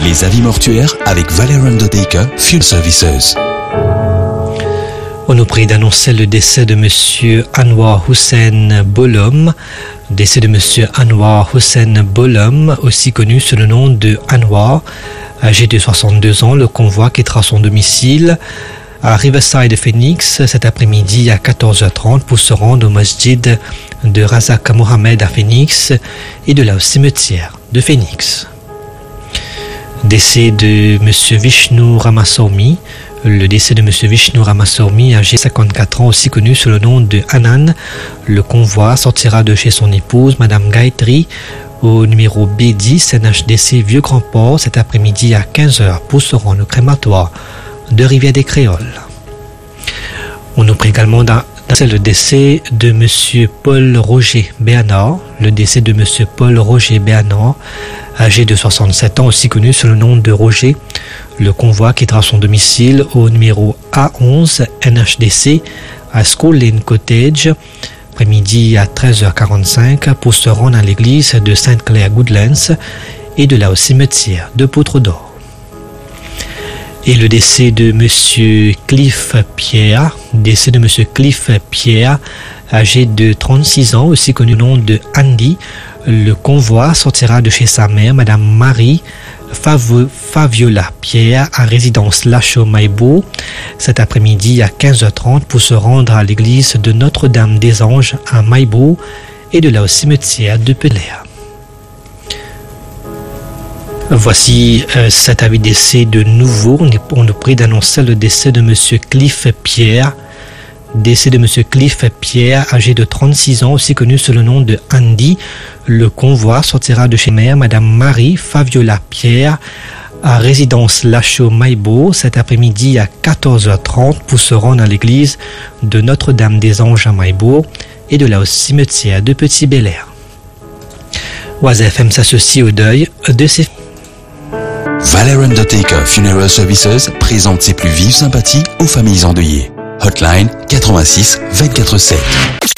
Les avis mortuaires avec Valère Undertaker Funeral Services. On nous prie d'annoncer le décès de Monsieur Anwar Hussein Bolom. Décès de Monsieur Anwar Hussein Bolom, aussi connu sous le nom de Anwar, âgé de 62 ans. Le convoi quittera son domicile à Riverside Phoenix cet après-midi à 14h30 pour se rendre au masjid de Razak Mohammed à Phoenix et de là au cimetière de Phoenix. Décès de Monsieur Vishnu Ramaswamy. Le décès de Monsieur Vishnu Ramaswamy, âgé de 54 ans, aussi connu sous le nom de Anand. Le convoi sortira de chez son épouse, Madame Gayatri, au numéro B10 NHDC Vieux Grand Port cet après-midi à 15h pour se rendre au crématoire de Rivière-des-Créoles. On nous prie également d'annoncer le décès de Monsieur Paul Roger Béanard. Le décès de Monsieur Paul Roger Béanard, âgé de 67 ans, aussi connu sous le nom de Roger. Le convoi quittera son domicile au numéro A11 NHDC à School Lane Cottage, après-midi à 13h45 pour se rendre à l'église de Sainte-Claire Goodlands et de là au cimetière de Poutre d'Or. Et le décès de Monsieur Cliff Pierre, âgé de 36 ans, aussi connu sous le nom de Andy. Le convoi sortira de chez sa mère, Madame Marie Faviola Pierre, à résidence Lachaud Maïbo, cet après-midi à 15h30 pour se rendre à l'église de Notre-Dame des Anges à Maïbo et de là au cimetière de Pelléa. Voici cet avis décès de nouveau. On nous prie d'annoncer le décès de Monsieur Cliff Pierre. Décès de Monsieur Cliff Pierre, âgé de 36 ans, aussi connu sous le nom de Andy. Le convoi sortira de chez mère, Madame Marie Faviola Pierre, à résidence Lachaud Maïbo, cet après-midi à 14h30 pour se rendre à l'église de Notre-Dame des Anges à Maïbo et de là au cimetière de Petit-Bel-Air. Oise FM s'associe au deuil de ses... Valère Undertaker Funeral Services présente ses plus vives sympathies aux familles endeuillées. Hotline 86 24 7.